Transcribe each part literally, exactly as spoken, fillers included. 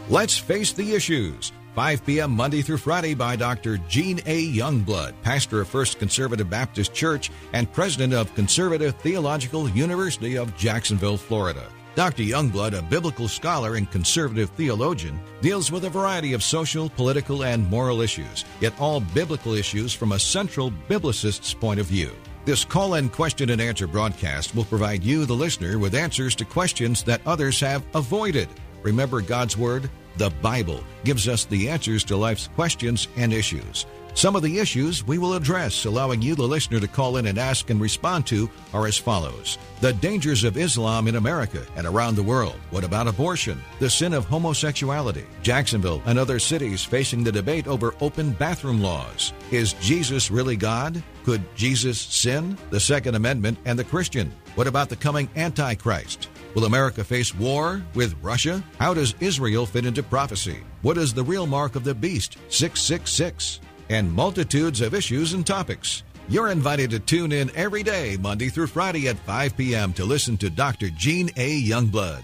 Let's Face the Issues, five p.m. Monday through Friday by Doctor Gene A. Youngblood, pastor of First Conservative Baptist Church and president of Conservative Theological University of Jacksonville, Florida. Doctor Youngblood, a biblical scholar and conservative theologian, deals with a variety of social, political, and moral issues, yet all biblical issues from a central biblicist's point of view. This call-in question and answer broadcast will provide you, the listener, with answers to questions that others have avoided. Remember, God's Word, the Bible, gives us the answers to life's questions and issues. Some of the issues we will address, allowing you, the listener, to call in and ask and respond to, are as follows. The dangers of Islam in America and around the world. What about abortion? The sin of homosexuality. Jacksonville and other cities facing the debate over open bathroom laws. Is Jesus really God? Could Jesus sin? The Second Amendment and the Christian. What about the coming Antichrist? Will America face war with Russia? How does Israel fit into prophecy? What is the real mark of the beast, six six six? And multitudes of issues and topics. You're invited to tune in every day, Monday through Friday at five p.m. to listen to Doctor Gene A. Youngblood.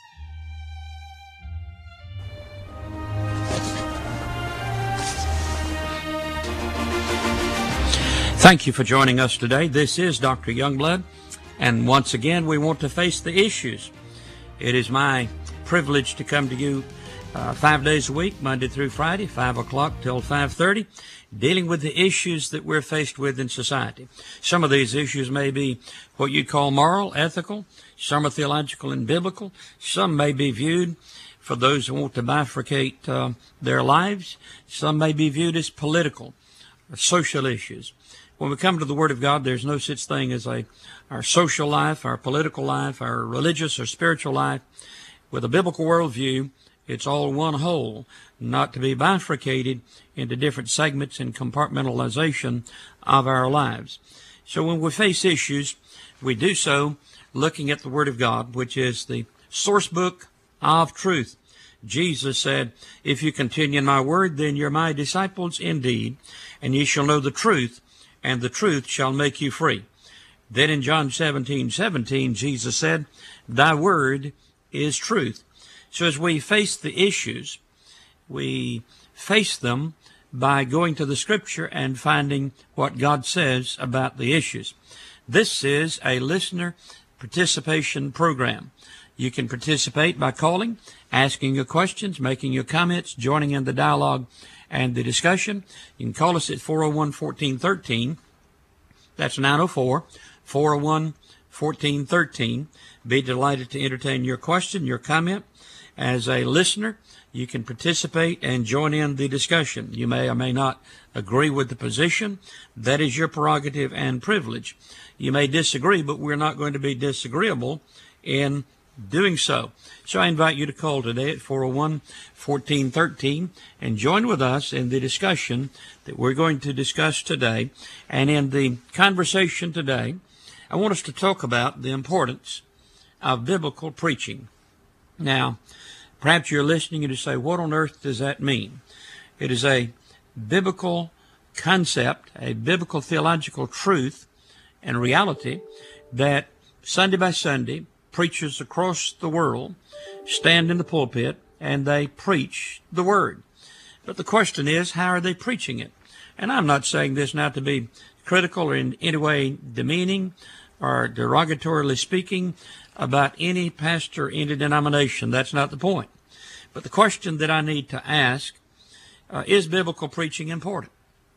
Thank you for joining us today. This is Doctor Youngblood, and once again, we want to face the issues. It is my privilege to come to you Uh, five days a week, Monday through Friday, five o'clock till five thirty, dealing with the issues that we're faced with in society. Some of these issues may be what you call moral, ethical. Some are theological and biblical. Some may be viewed, for those who want to bifurcate uh, their lives, some may be viewed as political, social issues. When we come to the Word of God, there's no such thing as a our social life, our political life, our religious or spiritual life. With a biblical worldview, it's all one whole, not to be bifurcated into different segments and compartmentalization of our lives. So when we face issues, we do so looking at the Word of God, which is the source book of truth. Jesus said, if you continue in my word, then you're my disciples indeed, and ye shall know the truth, and the truth shall make you free. Then in John seventeen seventeen, Jesus said, thy word is truth. So as we face the issues, we face them by going to the Scripture and finding what God says about the issues. This is a listener participation program. You can participate by calling, asking your questions, making your comments, joining in the dialogue and the discussion. You can call us at four oh one, one four one three. That's nine oh four, four oh one, one four one three. Be delighted to entertain your question, your comment. As a listener, you can participate and join in the discussion. You may or may not agree with the position. That is your prerogative and privilege. You may disagree, but we're not going to be disagreeable in doing so. So I invite you to call today at four oh one, one four one three and join with us in the discussion that we're going to discuss today. And in the conversation today, I want us to talk about the importance of biblical preaching. Now, perhaps you're listening and you say, what on earth does that mean? It is a biblical concept, a biblical theological truth and reality that Sunday by Sunday, preachers across the world stand in the pulpit and they preach the Word. But the question is, how are they preaching it? And I'm not saying this now to be critical or in any way demeaning or derogatorily speaking about any pastor, any denomination. That's not the point. But the question that I need to ask, uh, is biblical preaching important?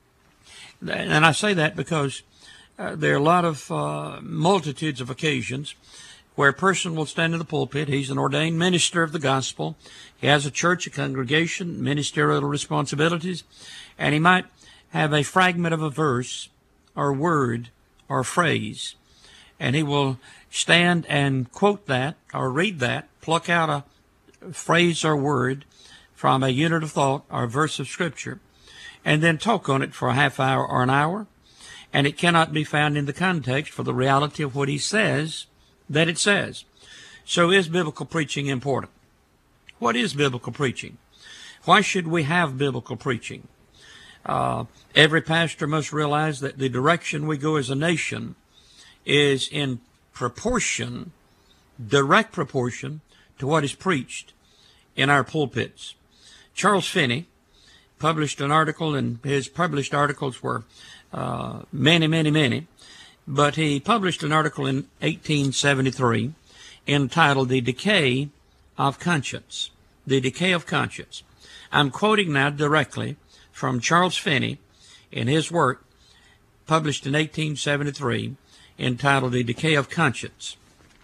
And I say that because uh, there are a lot of uh, multitudes of occasions where a person will stand in the pulpit. He's an ordained minister of the gospel. He has a church, a congregation, ministerial responsibilities, and he might have a fragment of a verse or word or phrase, and he will stand and quote that or read that, pluck out a phrase or word from a unit of thought or a verse of Scripture, and then talk on it for a half hour or an hour, and it cannot be found in the context for the reality of what he says that it says. So is biblical preaching important? What is biblical preaching? Why should we have biblical preaching? Uh, every pastor must realize that the direction we go as a nation is in proportion, direct proportion, to what is preached in our pulpits. Charles Finney published an article, and his published articles were uh, many, many, many, but he published an article in eighteen seventy-three entitled The Decay of Conscience. The Decay of Conscience. I'm quoting now directly from Charles Finney in his work published in eighteen seventy-three entitled The Decay of Conscience.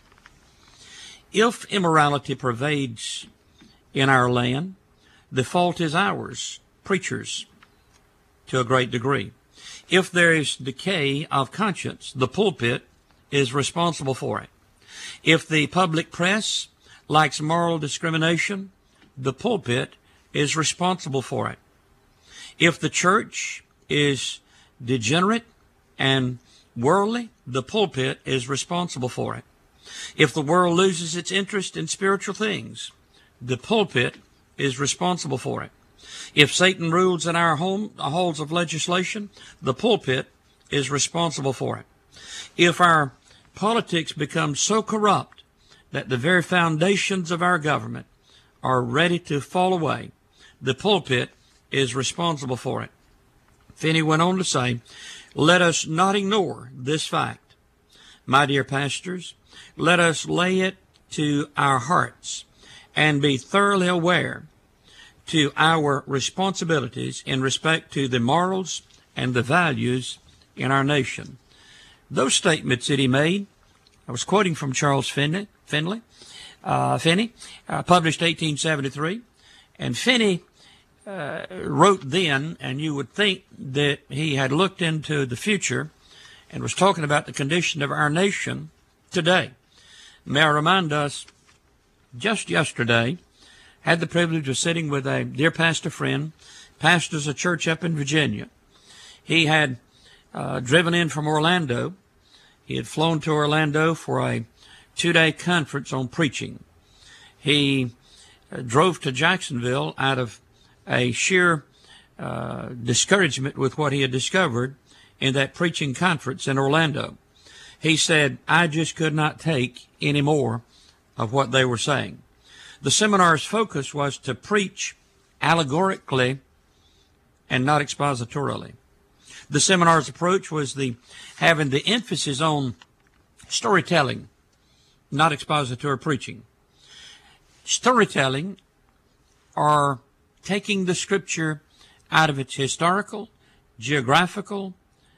If immorality pervades in our land, the fault is ours, preachers, to a great degree. If there is decay of conscience, the pulpit is responsible for it. If the public press likes moral discrimination, the pulpit is responsible for it. If the church is degenerate and worldly, the pulpit is responsible for it. If the world loses its interest in spiritual things, the pulpit is responsible for it. If Satan rules in our home, halls of legislation, the pulpit is responsible for it. If our politics become so corrupt that the very foundations of our government are ready to fall away, the pulpit is responsible for it. Finney went on to say, let us not ignore this fact. My dear pastors, let us lay it to our hearts and be thoroughly aware to our responsibilities in respect to the morals and the values in our nation. Those statements that he made, I was quoting from Charles Finney, Finley, uh, Finney, uh, published eighteen seventy-three, and Finney uh, wrote then, and you would think that he had looked into the future and was talking about the condition of our nation today. May I remind us, just yesterday, had the privilege of sitting with a dear pastor friend, pastors a church up in Virginia. He had uh, driven in from Orlando. He had flown to Orlando for a two-day conference on preaching. He uh, drove to Jacksonville out of a sheer uh, discouragement with what he had discovered in that preaching conference in Orlando. He said, I just could not take any more of what they were saying. The seminar's focus was to preach allegorically and not expositorily. The seminar's approach was the having the emphasis on storytelling, not expository preaching. Storytelling are taking the scripture out of its historical, geographical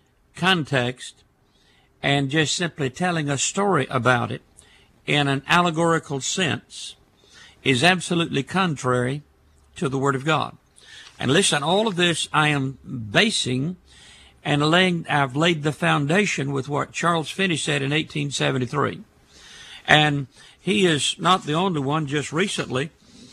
context and just simply telling a story about it in an allegorical sense is absolutely contrary to the Word of God. And listen, all of this I am basing and laying, I've laid the foundation with what Charles Finney said in eighteen seventy-three. And he is not the only one. Just recently,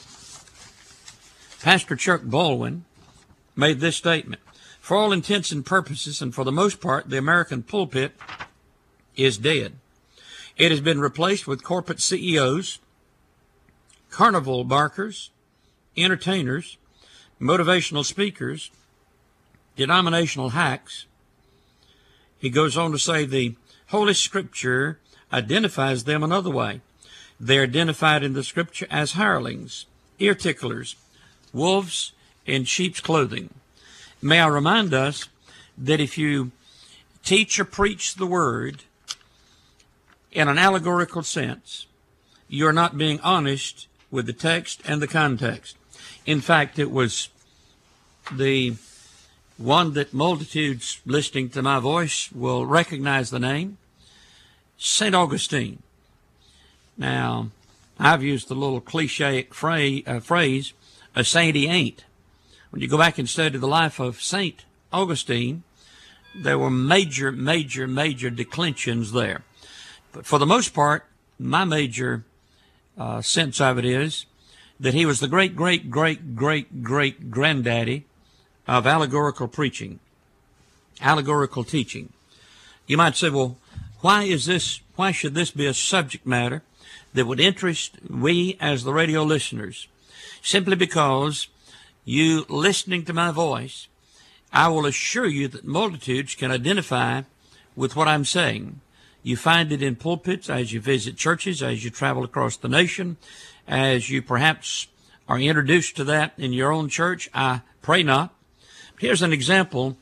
Pastor Chuck Baldwin made this statement. For all intents and purposes, and for the most part, the American pulpit is dead. It has been replaced with corporate C E Os, carnival barkers, entertainers, motivational speakers, denominational hacks. He goes on to say the Holy Scripture identifies them another way. They're identified in the Scripture as hirelings, ear ticklers, wolves in sheep's clothing. May I remind us that if you teach or preach the Word in an allegorical sense, you're not being honest with the text and the context. In fact, it was the one that multitudes listening to my voice will recognize the name, Saint Augustine. Now, I've used the little cliche phrase, uh, phrase, a saint he ain't. When you go back and study the life of Saint Augustine, there were major, major, major declensions there. But for the most part, my major uh, sense of it is that he was the great, great, great, great, great granddaddy of allegorical preaching, allegorical teaching. You might say, well, why is this, why should this be a subject matter that would interest we as the radio listeners? Simply because you listening to my voice, I will assure you that multitudes can identify with what I'm saying. You find it in pulpits as you visit churches, as you travel across the nation, as you perhaps are introduced to that in your own church? I pray not. Here's an example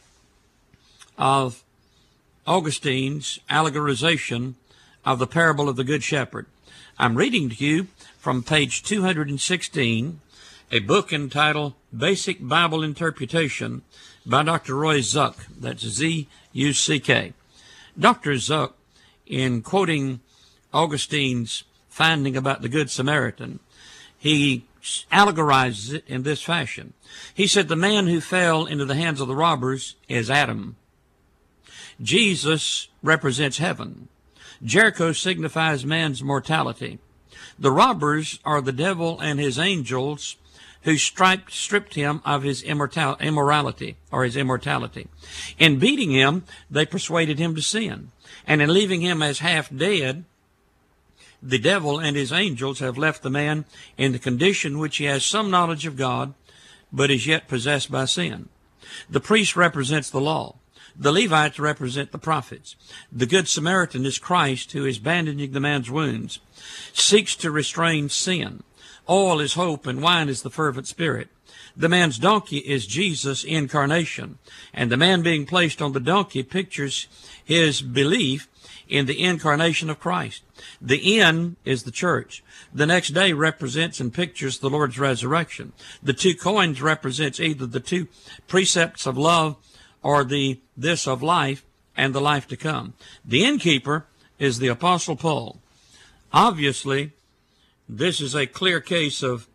of Augustine's allegorization of the parable of the Good Shepherd. I'm reading to you from page two hundred sixteen, a book entitled Basic Bible Interpretation by Doctor Roy Zuck. That's Z U C K. Doctor Zuck, in quoting Augustine's finding about the Good Samaritan, he allegorizes it in this fashion. He said, the man who fell into the hands of the robbers is Adam. Jesus represents heaven. Jericho signifies man's mortality. The robbers are the devil and his angels who striped, stripped him of his immortal, immorality or his immortality. In beating him, they persuaded him to sin. And in leaving him as half dead, the devil and his angels have left the man in the condition which he has some knowledge of God, but is yet possessed by sin. The priest represents the law. The Levites represent the prophets. The Good Samaritan is Christ, who is bandaging the man's wounds, seeks to restrain sin. Oil is hope, and wine is the fervent spirit. The man's donkey is Jesus' incarnation, and the man being placed on the donkey pictures his belief in the incarnation of Christ. The inn is the church. The next day represents and pictures the Lord's resurrection. The two coins represents either the two precepts of love or the this of life and the life to come. The innkeeper is the Apostle Paul. Obviously, this is a clear case of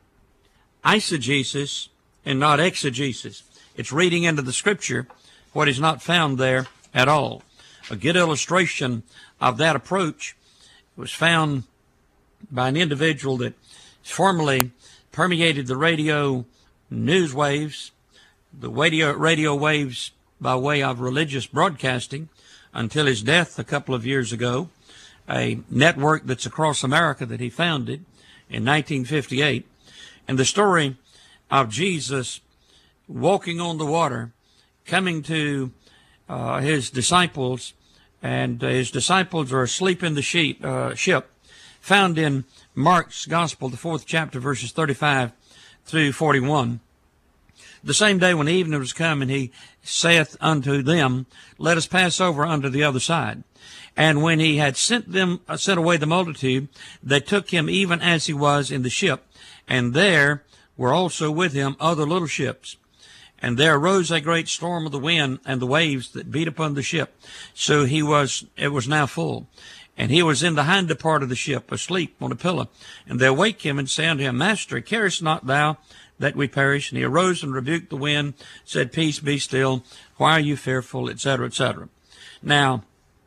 eisegesis and not exegesis. It's reading into the Scripture what is not found there at all. A good illustration of that approach was found by an individual that formerly permeated the radio news waves, the radio, radio waves by way of religious broadcasting until his death a couple of years ago, a network that's across America that he founded in nineteen fifty-eight. And the story of Jesus walking on the water, coming to uh, his disciples, and uh, his disciples are asleep in the sheep, uh, ship, found in Mark's Gospel, the fourth chapter, verses thirty-five through forty-one. The same day when evening was come, and he saith unto them, let us pass over unto the other side. And when he had sent them, uh, sent away the multitude, they took him even as he was in the ship, and there were also with him other little ships. And there arose a great storm of the wind and the waves that beat upon the ship. So he was, it was now full. And he was in the hinder part of the ship, asleep on a pillow. And they awake him and say unto him, Master, carest not thou that we perish? And he arose and rebuked the wind, said, Peace, be still. Why are you fearful? Etc., et cetera. Now,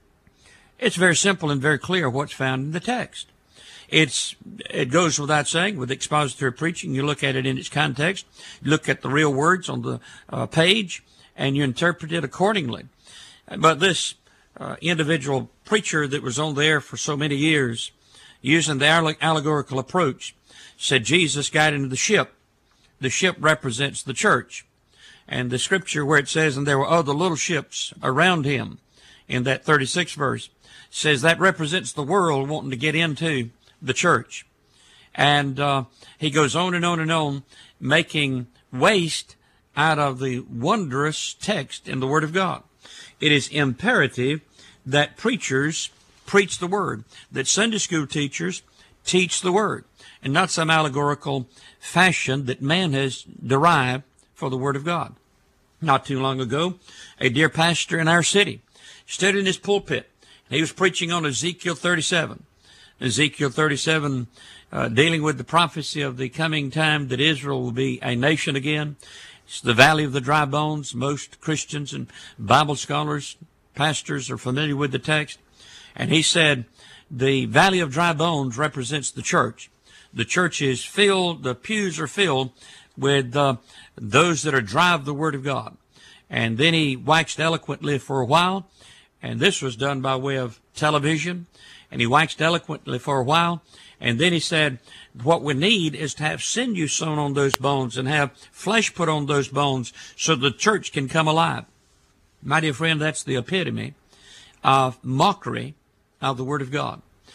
it's very simple and very clear what's found in the text. It's, it goes without saying, with expository preaching, you look at it in its context, you look at the real words on the uh, page, and you interpret it accordingly. But this uh, individual preacher that was on there for so many years, using the allegorical approach, said Jesus got into the ship. The ship represents the church. And the scripture where it says, and there were other little ships around him, in that thirty-sixth verse, says that represents the world wanting to get into the church. And uh, he goes on and on and on, making waste out of the wondrous text in the Word of God. It is imperative that preachers preach the Word, that Sunday school teachers teach the Word, and not some allegorical fashion that man has derived for the Word of God. Not too long ago, a dear pastor in our city stood in his pulpit, and he was preaching on Ezekiel thirty-seven. Ezekiel thirty-seven, uh, dealing with the prophecy of the coming time that Israel will be a nation again. It's the valley of the dry bones. Most Christians and Bible scholars, pastors are familiar with the text. And he said, the valley of dry bones represents the church. The church is filled, the pews are filled with uh, those that are dry of the Word of God. And then he waxed eloquently for a while, and this was done by way of television. And he waxed eloquently for a while, and then he said, what we need is to have sinew sewn on those bones and have flesh put on those bones so the church can come alive. My dear friend, that's the epitome of mockery of the Word of God.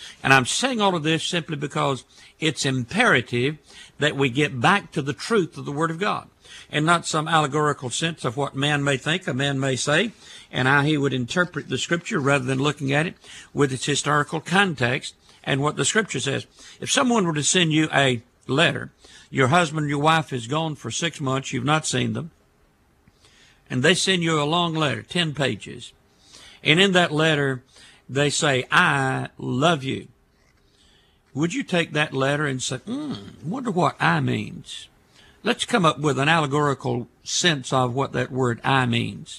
And I'm saying all of this simply because it's imperative that we get back to the truth of the Word of God, and not some allegorical sense of what man may think, a man may say, and how he would interpret the Scripture rather than looking at it with its historical context and what the Scripture says. If someone were to send you a letter, your husband or your wife is gone for six months, you've not seen them, and they send you a long letter, ten pages, and in that letter they say, I love you. Would you take that letter and say, hmm, wonder what I means? Let's come up with an allegorical sense of what that word I means.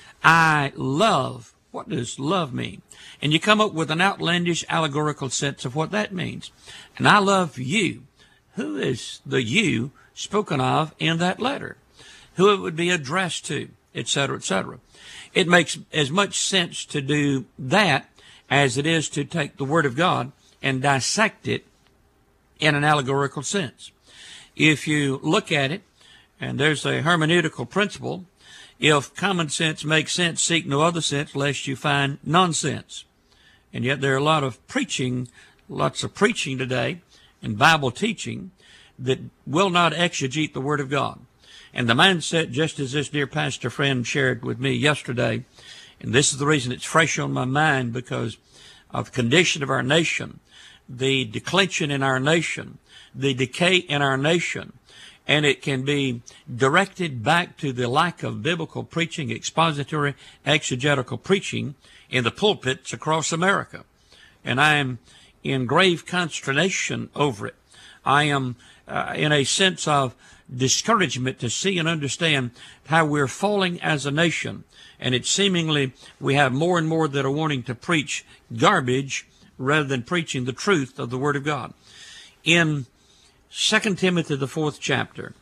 I love. What does love mean? And you come up with an outlandish allegorical sense of what that means. And I love you. Who is the you spoken of in that letter? Who it would be addressed to, et cetera, et cetera. It makes as much sense to do that as it is to take the Word of God and dissect it in an allegorical sense. If you look at it, and there's a hermeneutical principle, if common sense makes sense, seek no other sense, lest you find nonsense. And yet there are a lot of preaching, lots of preaching today, and Bible teaching that will not exegete the Word of God. And the mindset, just as this dear pastor friend shared with me yesterday, and this is the reason it's fresh on my mind, because of the condition of our nation, the declension in our nation, the decay in our nation, and it can be directed back to the lack of biblical preaching, expository, exegetical preaching in the pulpits across America. And I am in grave consternation over it. I am uh, in a sense of discouragement to see and understand how we're falling as a nation. And it's seemingly we have more and more that are wanting to preach garbage rather than preaching the truth of the Word of God. In Second Timothy, the fourth chapter,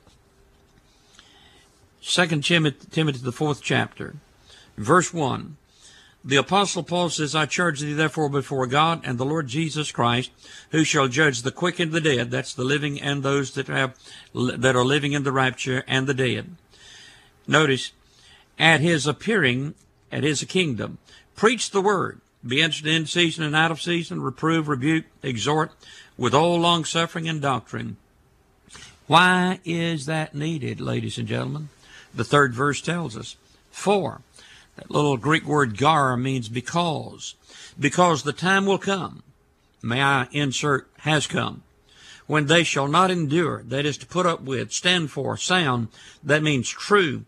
Second Timothy, the fourth chapter, verse one, the Apostle Paul says, I charge thee therefore before God and the Lord Jesus Christ, who shall judge the quick and the dead, that's the living and those that have that are living in the rapture and the dead. Notice, at his appearing, at his kingdom, preach the word, be instant in season and out of season, reprove, rebuke, exhort, with all long-suffering and doctrine. Why is that needed, ladies and gentlemen? The third verse tells us. For, that little Greek word gar means because. Because the time will come, may I insert has come, when they shall not endure, that is to put up with, stand for, sound, that means true,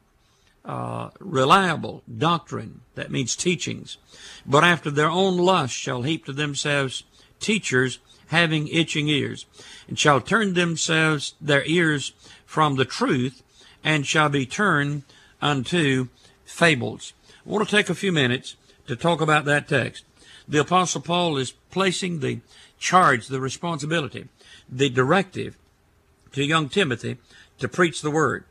uh, reliable doctrine, that means teachings. But after their own lust shall heap to themselves teachers having itching ears, and shall turn themselves their ears from the truth, and shall be turned unto fables. I want to take a few minutes to talk about that text. The Apostle Paul is placing the charge, the responsibility, the directive to young Timothy to preach the Word,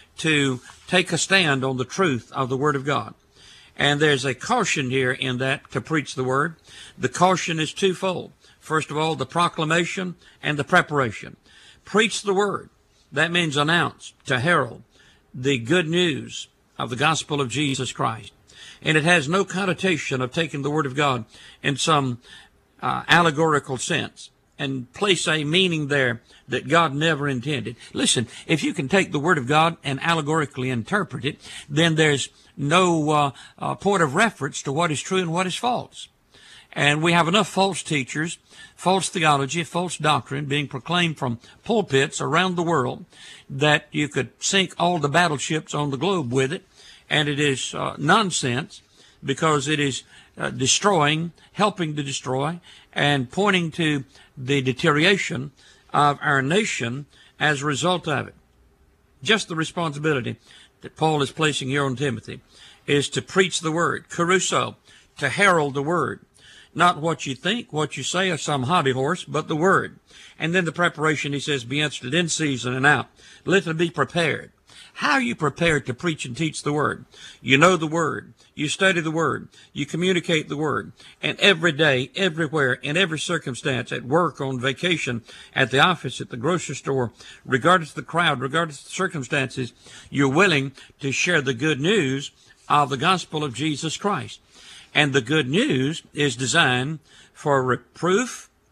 to take a stand on the truth of the Word of God. And there's a caution here in that to preach the Word. The caution is twofold. First of all, the proclamation and the preparation. Preach the Word. That means announce, to herald the good news of the gospel of Jesus Christ. And it has no connotation of taking the Word of God in some uh, allegorical sense and place a meaning there that God never intended. Listen, if you can take the Word of God and allegorically interpret it, then there's no uh, uh, point of reference to what is true and what is false. And we have enough false teachers, false theology, false doctrine being proclaimed from pulpits around the world that you could sink all the battleships on the globe with it. And it is uh, nonsense, because it is uh, destroying, helping to destroy, and pointing to the deterioration of our nation as a result of it. Just the responsibility that Paul is placing here on Timothy is to preach the Word, caruso, to herald the Word. Not what you think, what you say, or some hobby horse, but the Word. And then the preparation, he says, be instant in season and out. Let them be prepared. How are you prepared to preach and teach the Word? You know the Word. You study the Word. You communicate the Word. And every day, everywhere, in every circumstance, at work, on vacation, at the office, at the grocery store, regardless of the crowd, regardless of the circumstances, you're willing to share the good news of the gospel of Jesus Christ. And the good news is designed for reproof,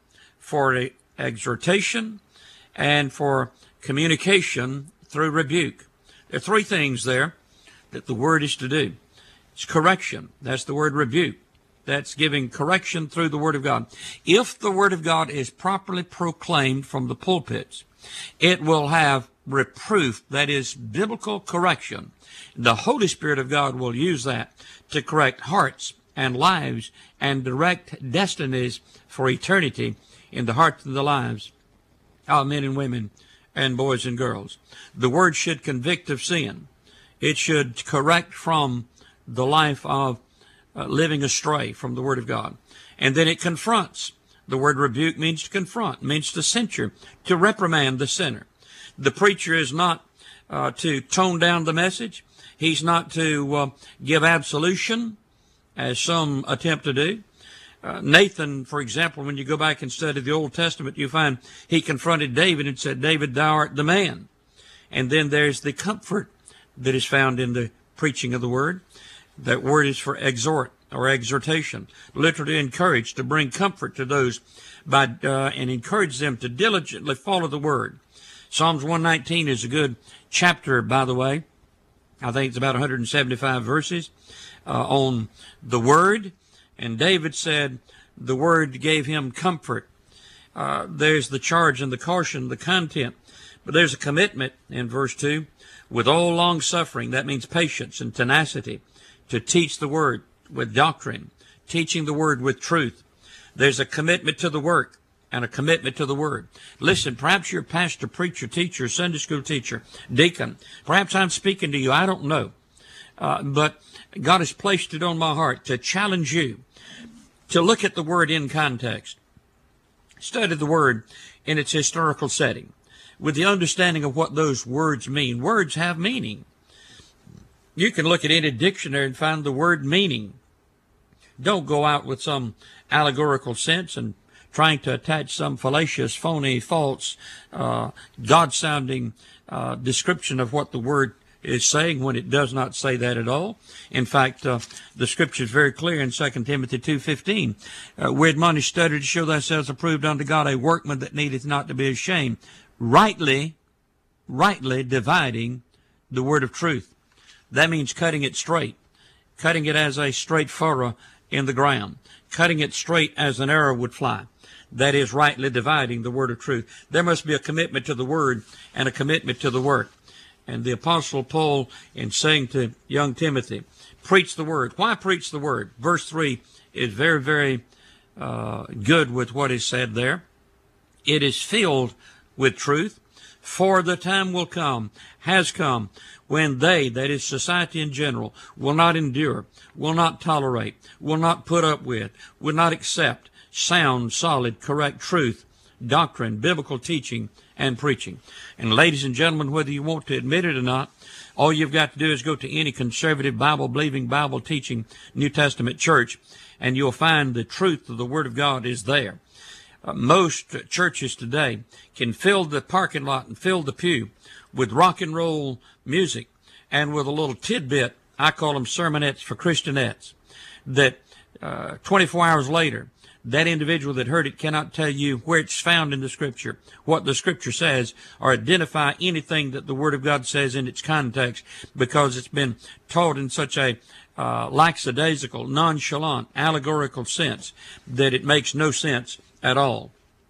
for exhortation, and for communication through rebuke. There are three things there that the Word is to do. It's correction. That's the word rebuke. That's giving correction through the Word of God. If the Word of God is properly proclaimed from the pulpits, it will have reproof, that is biblical correction. The Holy Spirit of God will use that to correct hearts and lives and direct destinies for eternity in the hearts and the lives of men and women and boys and girls. The Word should convict of sin. It should correct from the life of uh, living astray from the Word of God. And then it confronts. The word rebuke means to confront, means to censure, to reprimand the sinner. The preacher is not uh, to tone down the message. He's not to uh, give absolution, as some attempt to do. Uh, Nathan, for example, when you go back and study the Old Testament, you find he confronted David and said, David, thou art the man. And then there's the comfort that is found in the preaching of the Word. That word is for exhort or exhortation, literally encourage, to bring comfort to those by uh, and encourage them to diligently follow the Word. Psalms one nineteen is a good chapter, by the way. I think it's about one hundred seventy-five verses uh, on the Word. And David said the Word gave him comfort. Uh, there's the charge and the caution, the content. But there's a commitment in verse two. With all long suffering, that means patience and tenacity, to teach the Word with doctrine, teaching the Word with truth. There's a commitment to the work and a commitment to the Word. Listen, perhaps you're a pastor, preacher, teacher, Sunday school teacher, deacon. Perhaps I'm speaking to you. I don't know. Uh, but God has placed it on my heart to challenge you to look at the Word in context. Study the Word in its historical setting with the understanding of what those words mean. Words have meaning. You can look at any dictionary and find the word meaning. Don't go out with some allegorical sense and trying to attach some fallacious, phony, false, uh, God-sounding uh, description of what the word is saying when it does not say that at all. In fact, uh, the Scripture is very clear in Second Timothy two fifteen. Uh, we admonish, study to show thyself approved unto God, a workman that needeth not to be ashamed, rightly, rightly dividing the word of truth. That means cutting it straight, cutting it as a straight furrow in the ground, cutting it straight as an arrow would fly. That is rightly dividing the word of truth. There must be a commitment to the word and a commitment to the work. And the Apostle Paul, in saying to young Timothy, preach the word. Why preach the word? Verse three is very, very uh, good with what is said there. It is filled with truth, for the time will come, has come, when they, that is society in general, will not endure, will not tolerate, will not put up with, will not accept sound, solid, correct truth, doctrine, biblical teaching, and preaching. And ladies and gentlemen, whether you want to admit it or not, all you've got to do is go to any conservative, Bible-believing, Bible-teaching New Testament church, and you'll find the truth of the Word of God is there. Uh, most churches today can fill the parking lot and fill the pew with rock and roll music and with a little tidbit, I call them sermonettes for Christianettes, that uh, twenty-four hours later, that individual that heard it cannot tell you where it's found in the Scripture, what the Scripture says, or identify anything that the Word of God says in its context, because it's been taught in such a uh, lackadaisical, nonchalant, allegorical sense that it makes no sense at all.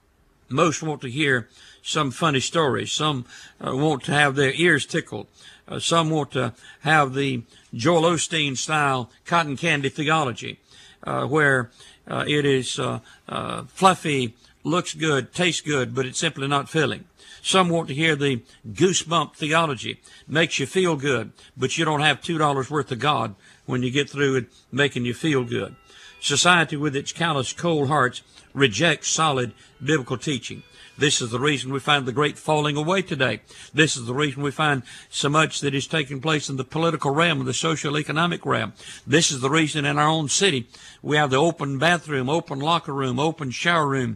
Most want to hear some funny stories. Some uh, want to have their ears tickled. Uh, some want to have the Joel Osteen style cotton candy theology, uh, where uh, it is uh, uh, fluffy, looks good, tastes good, but it's simply not filling. Some want to hear the goosebump theology, makes you feel good, but you don't have two dollars worth of God when you get through it making you feel good. Society, with its callous, cold hearts, rejects solid biblical teaching. This is the reason we find the great falling away today. This is the reason we find so much that is taking place in the political realm and the social economic realm. This is the reason in our own city we have the open bathroom, open locker room, open shower room,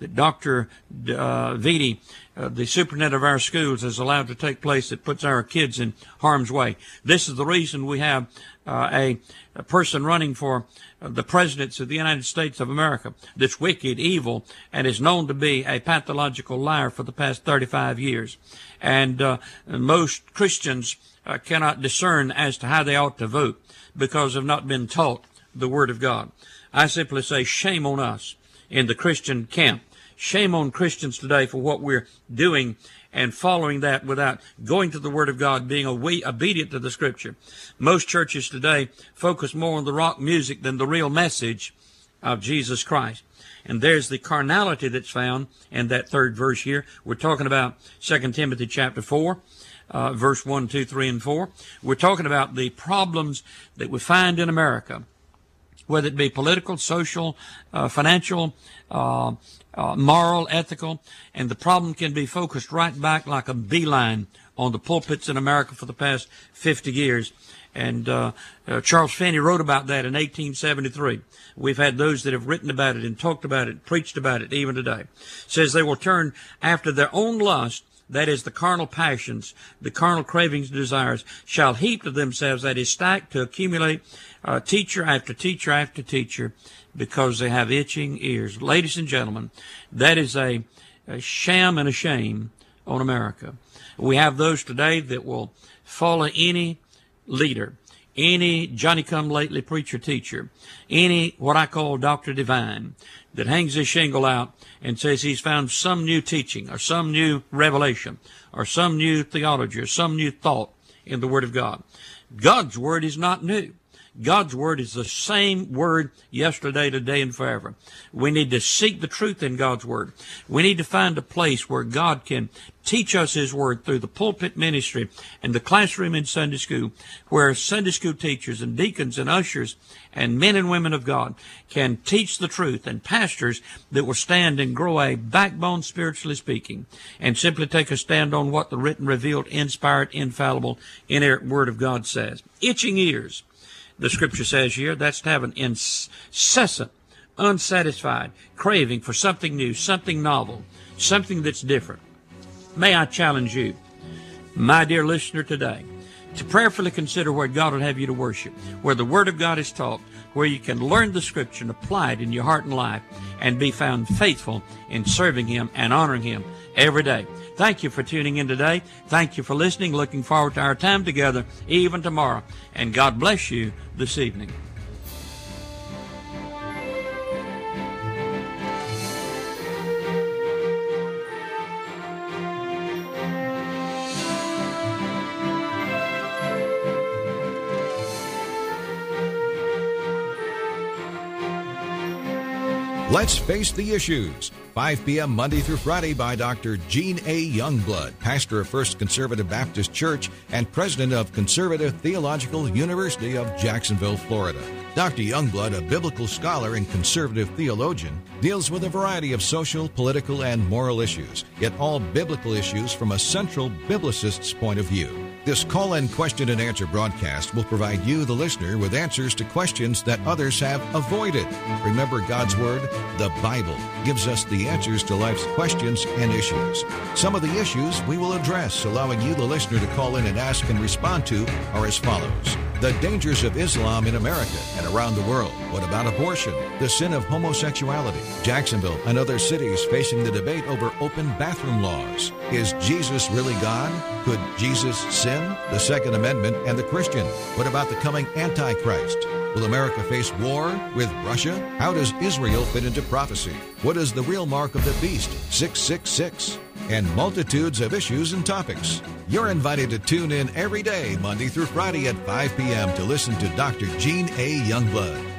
that Doctor Uh, Vitti, uh, the superintendent of our schools, has allowed to take place that puts our kids in harm's way. This is the reason we have uh, a, a person running for uh, the presidency of the United States of America that's wicked, evil, and is known to be a pathological liar for the past thirty-five years. And uh, most Christians uh, cannot discern as to how they ought to vote because they've not been taught the Word of God. I simply say shame on us in the Christian camp. Shame on Christians today for what we're doing and following that without going to the Word of God, being obedient to the Scripture. Most churches today focus more on the rock music than the real message of Jesus Christ. And there's the carnality that's found in that third verse here. We're talking about Second Timothy chapter four, uh, verse one, two, three, and four. We're talking about the problems that we find in America, whether it be political, social, uh, financial, uh, uh, moral, ethical, and the problem can be focused right back like a beeline on the pulpits in America for the past fifty years. And uh, uh, Charles Finney wrote about that in eighteen seventy-three. We've had those that have written about it and talked about it, preached about it even today. It says they will turn after their own lust, that is the carnal passions, the carnal cravings and desires, shall heap to themselves, that is stacked to accumulate uh, teacher after teacher after teacher, because they have itching ears. Ladies and gentlemen, that is a, a sham and a shame on America. We have those today that will follow any leader, any Johnny-come-lately preacher teacher, any what I call Doctor Divine, that hangs his shingle out and says he's found some new teaching or some new revelation or some new theology or some new thought in the Word of God. God's Word is not new. God's Word is the same Word yesterday, today, and forever. We need to seek the truth in God's Word. We need to find a place where God can teach us His Word through the pulpit ministry and the classroom in Sunday school, where Sunday school teachers and deacons and ushers and men and women of God can teach the truth, and pastors that will stand and grow a backbone, spiritually speaking, and simply take a stand on what the written, revealed, inspired, infallible, inerrant Word of God says. Itching ears. The Scripture says here, that's to have an incessant, unsatisfied craving for something new, something novel, something that's different. May I challenge you, my dear listener, today, to prayerfully consider where God would have you to worship, where the Word of God is taught, where you can learn the Scripture and apply it in your heart and life, and be found faithful in serving Him and honoring Him every day. Thank you for tuning in today. Thank you for listening. Looking forward to our time together, even tomorrow. And God bless you this evening. Let's Face the Issues. five p.m. Monday through Friday by Doctor Gene A. Youngblood, pastor of First Conservative Baptist Church and president of Conservative Theological University of Jacksonville, Florida. Doctor Youngblood, a biblical scholar and conservative theologian, deals with a variety of social, political, and moral issues, yet all biblical issues from a central biblicist's point of view. This call-in question and answer broadcast will provide you, the listener, with answers to questions that others have avoided. Remember, God's Word, the Bible, gives us the answers to life's questions and issues. Some of the issues we will address, allowing you, the listener, to call in and ask and respond to, are as follows. The dangers of Islam in America and around the world. What about abortion? The sin of homosexuality. Jacksonville and other cities facing the debate over open bathroom laws. Is Jesus really God? Could Jesus sin? The Second Amendment and the Christian. What about the coming Antichrist? Will America face war with Russia? How does Israel fit into prophecy? What is the real mark of the beast? six six six. And multitudes of issues and topics. You're invited to tune in every day, Monday through Friday at five p.m. to listen to Doctor Gene A. Youngblood.